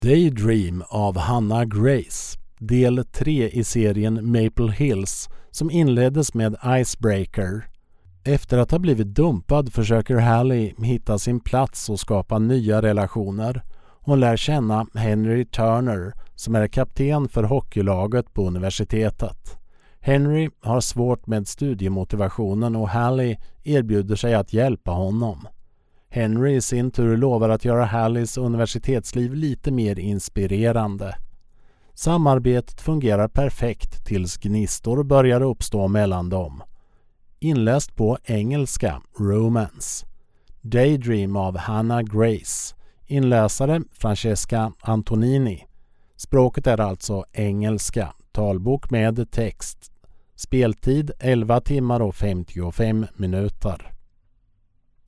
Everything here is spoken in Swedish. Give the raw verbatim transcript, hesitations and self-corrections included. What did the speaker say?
Daydream av Hannah Grace, del tre i serien Maple Hills som inleddes med Icebreaker. Efter att ha blivit dumpad försöker Hallie hitta sin plats och skapa nya relationer. Hon lär känna Henry Turner som är kapten för hockeylaget på universitetet. Henry har svårt med studiemotivationen och Hallie erbjuder sig att hjälpa honom. Henry i sin tur lovar att göra Hallies universitetsliv lite mer inspirerande. Samarbetet fungerar perfekt tills gnistor börjar uppstå mellan dem. Inläst på engelska, Romance. Daydream av Hannah Grace. Inläsare Francesca Antonini. Språket är alltså engelska. Talbok med text. Speltid elva timmar och femtiofem minuter.